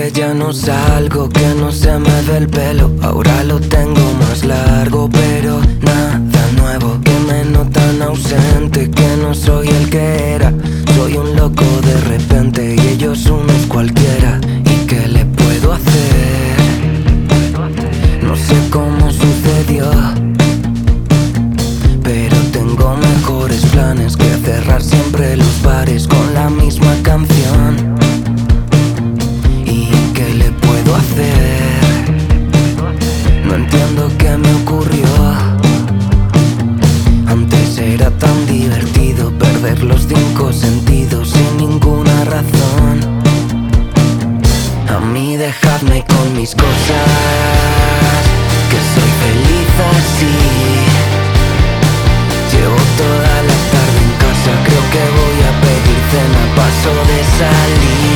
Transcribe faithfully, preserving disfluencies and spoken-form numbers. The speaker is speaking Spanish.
que ya no salgo, que no se me ve el pelo. Ahora lo tengo más largo, pero nada nuevo. Que me notan ausente, que no soy el que era. Soy un loco de repente y ellos unos cualquiera. ¿Y qué le puedo hacer? No sé cómo sucedió, pero tengo mejores planes que cerrar siempre los bares con la misma canción. ¿Y qué le puedo hacer? No entiendo qué me ocurrió. Antes era tan divertido perder los cinco sentidos sin ninguna razón. A mí dejadme con mis cosas, que soy feliz así. Llevo toda la tarde en casa, creo que voy a pedir cena, paso de salir.